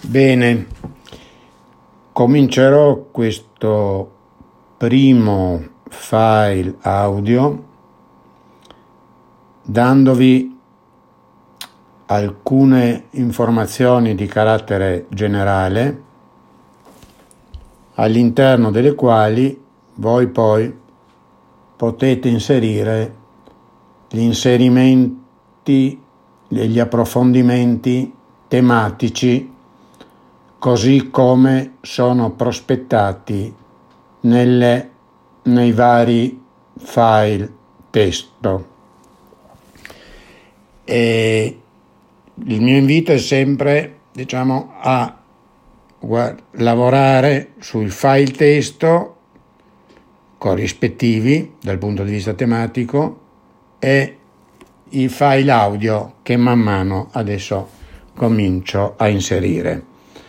Bene, comincerò questo primo file audio dandovi alcune informazioni di carattere generale, all'interno delle quali voi poi potete inserire gli inserimenti e gli approfondimenti tematici così come sono prospettati nei vari file testo. E il mio invito è sempre, a lavorare sui file testo corrispettivi dal punto di vista tematico e i file audio che man mano adesso comincio a inserire.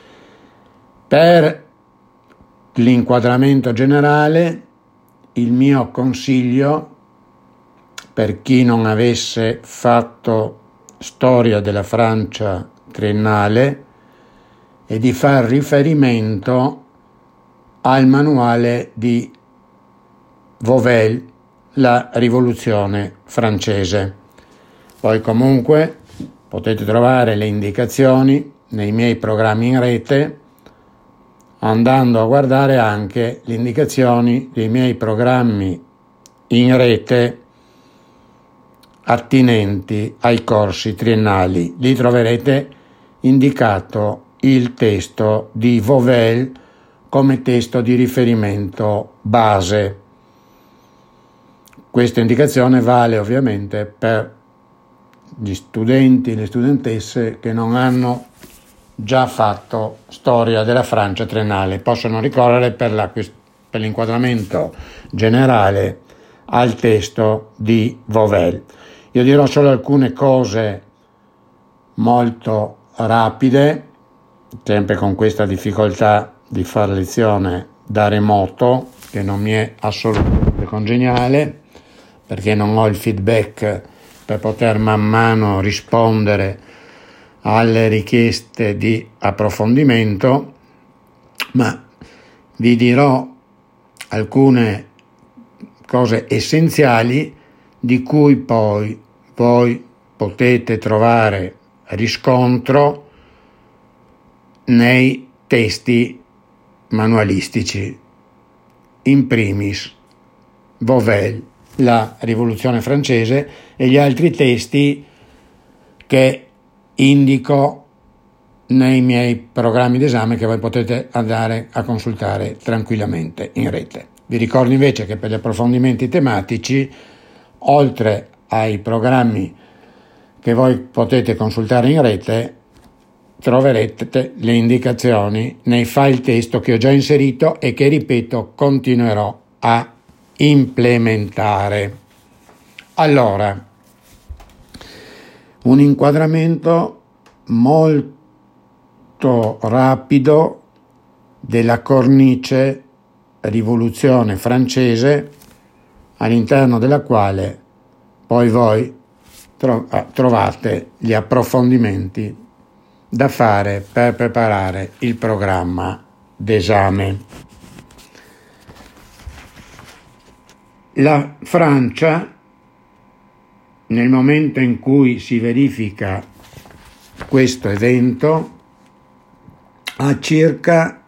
Per l'inquadramento generale, il mio consiglio per chi non avesse fatto storia della Francia triennale è di far riferimento al manuale di Wauvel, La rivoluzione francese. Poi comunque potete trovare le indicazioni nei miei programmi in rete andando a guardare anche le indicazioni dei miei programmi in rete attinenti ai corsi triennali. Lì troverete indicato il testo di Wauvel come testo di riferimento base. Questa indicazione vale ovviamente per gli studenti e le studentesse che non hanno già fatto storia della Francia triennale, possono ricorrere per l'inquadramento generale al testo di Wauvel. Io dirò solo alcune cose molto rapide, sempre con questa difficoltà di fare lezione da remoto, che non mi è assolutamente congeniale, perché non ho il feedback per poter man mano rispondere alle richieste di approfondimento, ma vi dirò alcune cose essenziali di cui poi voi potete trovare riscontro nei testi manualistici. In primis Wauvel, La rivoluzione francese, e gli altri testi che indico nei miei programmi d'esame che voi potete andare a consultare tranquillamente in rete. Vi ricordo invece che per gli approfondimenti tematici, oltre ai programmi che voi potete consultare in rete, troverete le indicazioni nei file testo che ho già inserito e che, ripeto, continuerò a implementare. Allora, un inquadramento molto rapido della cornice rivoluzione francese, all'interno della quale poi voi trovate gli approfondimenti da fare per preparare il programma d'esame. La Francia, nel momento in cui si verifica questo evento, ha circa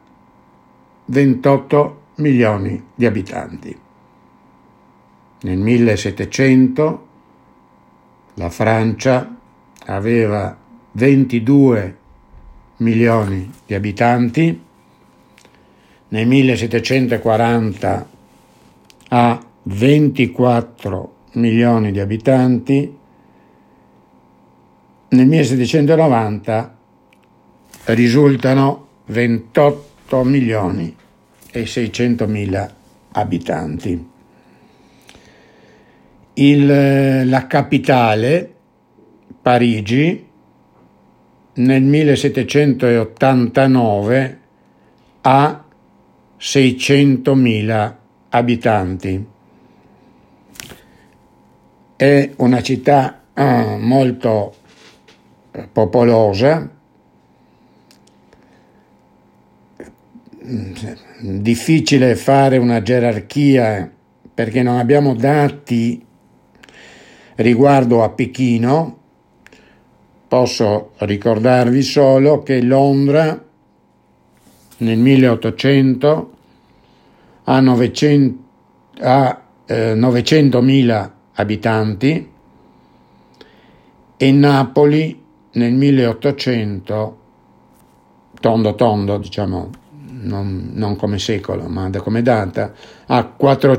28 milioni di abitanti. Nel 1700 la Francia aveva 22 milioni di abitanti, nel 1740 ha 24 milioni di abitanti, nel 1790 risultano 28 milioni e 600 mila abitanti. La capitale, Parigi, nel 1789 ha 600 mila abitanti. È una città molto popolosa, difficile fare una gerarchia perché non abbiamo dati riguardo a Pechino. Posso ricordarvi solo che Londra nel 1800 ha 900.000 abitanti e Napoli nel 1800, tondo, diciamo, non come secolo, ma come data, ha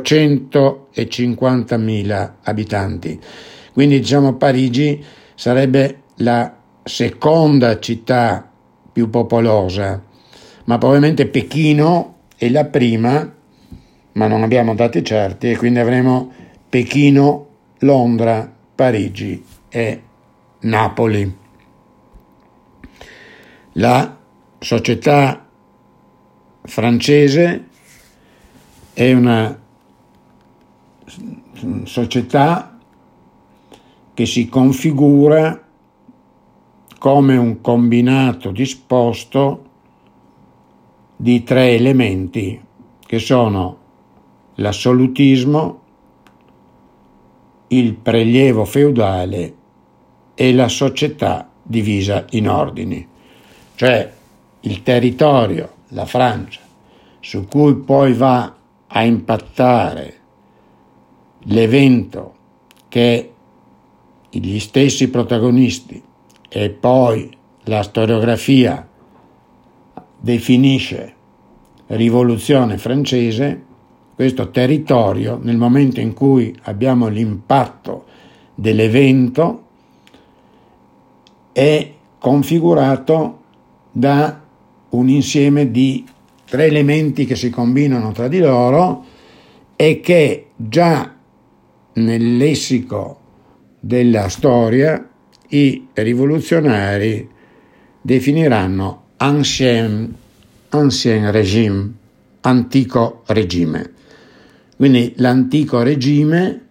450.000 abitanti. Quindi, diciamo, Parigi sarebbe la seconda città più popolosa, ma probabilmente Pechino è la prima, ma non abbiamo dati certi, e quindi avremo Pechino, Londra, Parigi e Napoli. La società francese è una società che si configura come un combinato disposto di tre elementi che sono l'assolutismo, il prelievo feudale e la società divisa in ordini, cioè il territorio, la Francia, su cui poi va a impattare l'evento che gli stessi protagonisti e poi la storiografia definisce rivoluzione francese. Questo territorio, nel momento in cui abbiamo l'impatto dell'evento, è configurato da un insieme di tre elementi che si combinano tra di loro e che già nel lessico della storia i rivoluzionari definiranno ancien régime, antico regime. Quindi l'antico regime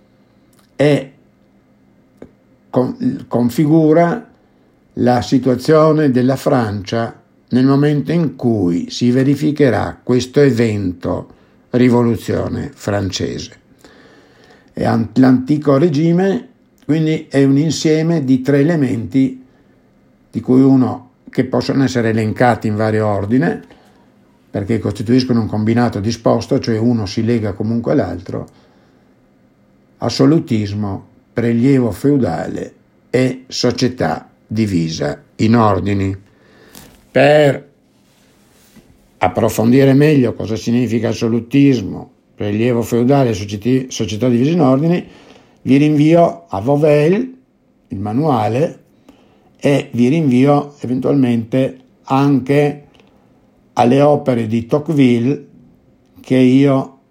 configura la situazione della Francia nel momento in cui si verificherà questo evento rivoluzione francese. E l'antico regime quindi è un insieme di tre elementi, di cui uno che possono essere elencati in vario ordine, perché costituiscono un combinato disposto, cioè uno si lega comunque all'altro: assolutismo, prelievo feudale e società divisa in ordini. Per approfondire meglio cosa significa assolutismo, prelievo feudale e società divisa in ordini, vi rinvio a Wovell, il manuale, e vi rinvio eventualmente anche alle opere di Tocqueville che io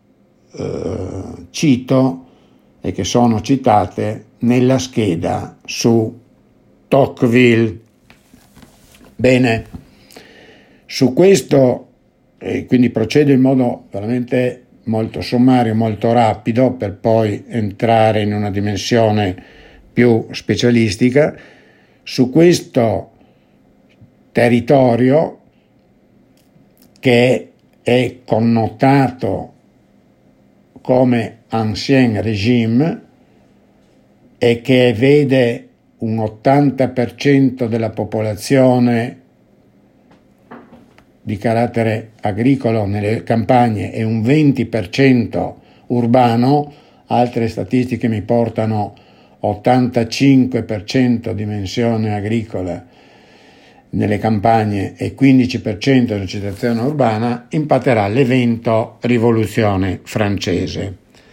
cito e che sono citate nella scheda su Tocqueville. Bene, su questo quindi procedo in modo veramente molto sommario, molto rapido, per poi entrare in una dimensione più specialistica. Su questo territorio che è connotato come ancien régime e che vede un 80% della popolazione di carattere agricolo nelle campagne e un 20% urbano, altre statistiche mi portano 85% dimensione agricola nelle campagne e 15% della situazione urbana, impatterà l'evento rivoluzione francese.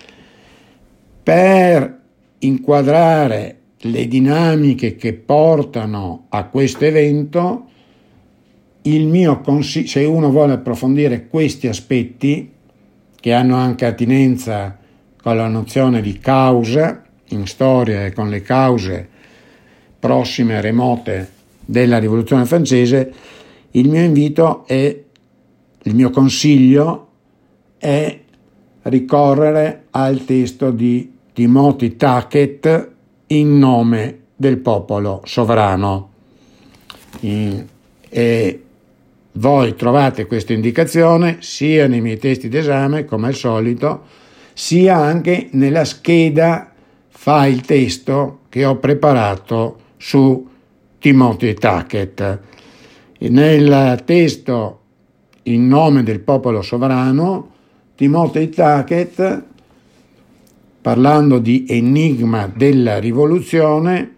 Per inquadrare le dinamiche che portano a questo evento, il mio consiglio, se uno vuole approfondire questi aspetti che hanno anche attinenza con la nozione di causa in storia e con le cause prossime e remote della rivoluzione francese, il mio consiglio è ricorrere al testo di Timothy Tackett, In nome del popolo sovrano, e voi trovate questa indicazione sia nei miei testi d'esame, come al solito, sia anche nella scheda file testo che ho preparato su Timothy Tuckett. Nel testo In nome del popolo sovrano, Timothy Tuckett, parlando di enigma della rivoluzione,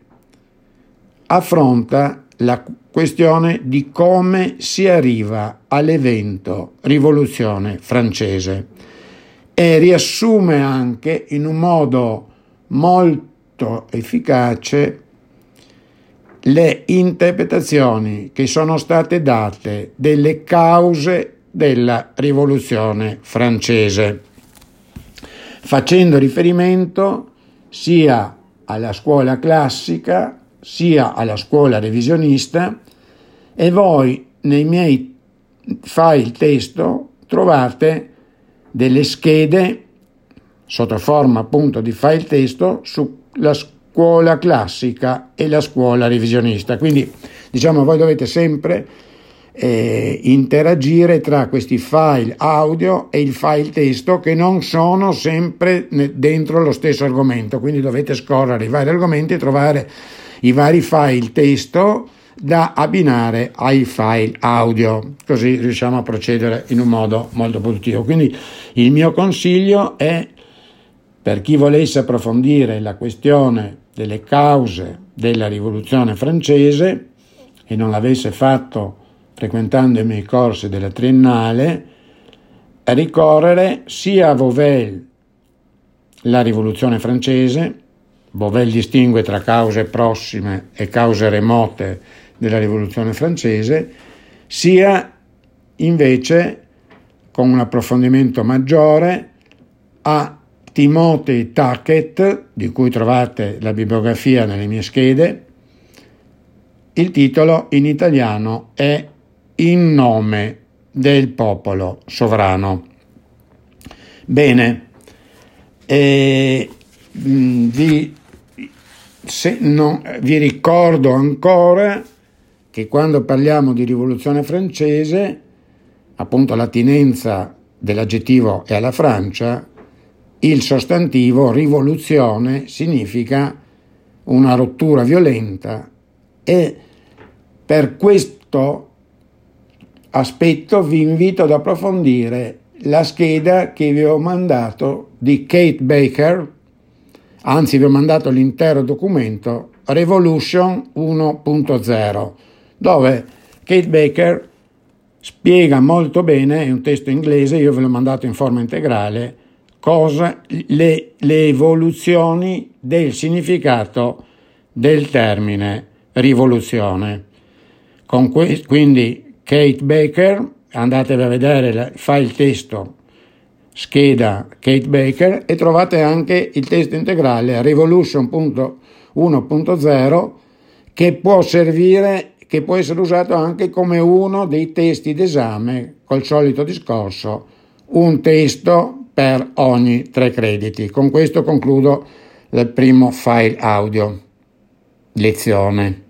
affronta la questione di come si arriva all'evento rivoluzione francese e riassume anche in un modo molto efficace le interpretazioni che sono state date delle cause della rivoluzione francese, facendo riferimento sia alla scuola classica sia alla scuola revisionista, e voi nei miei file testo trovate delle schede sotto forma appunto di file testo sulla scuola classica e la scuola revisionista. Quindi diciamo voi dovete sempre interagire tra questi file audio e il file testo, che non sono sempre dentro lo stesso argomento, quindi dovete scorrere i vari argomenti e trovare i vari file testo da abbinare ai file audio, così riusciamo a procedere in un modo molto produttivo. Quindi il mio consiglio è, per chi volesse approfondire la questione delle cause della rivoluzione francese e non l'avesse fatto frequentando i miei corsi della triennale, ricorrere sia a Vauvel, La rivoluzione francese. Vauvel distingue tra cause prossime e cause remote della rivoluzione francese, sia invece, con un approfondimento maggiore, a Timothy Tuckett, di cui trovate la bibliografia nelle mie schede. Il titolo in italiano è In nome del popolo sovrano. Bene, vi ricordo ancora che quando parliamo di rivoluzione francese, appunto l'attinenza dell'aggettivo è alla Francia, il sostantivo rivoluzione significa una rottura violenta, e per questo aspetto vi invito ad approfondire la scheda che vi ho mandato di Kate Baker, anzi vi ho mandato l'intero documento Revolution 1.0, dove Kate Baker spiega molto bene, è un testo inglese, io ve l'ho mandato in forma integrale, cosa le evoluzioni del significato del termine rivoluzione. Quindi Kate Baker, andatevi a vedere il file testo scheda Kate Baker e trovate anche il testo integrale Revolution 1.0, che può servire, che può essere usato anche come uno dei testi d'esame, col solito discorso, un testo per ogni 3 crediti. Con questo concludo il primo file audio lezione.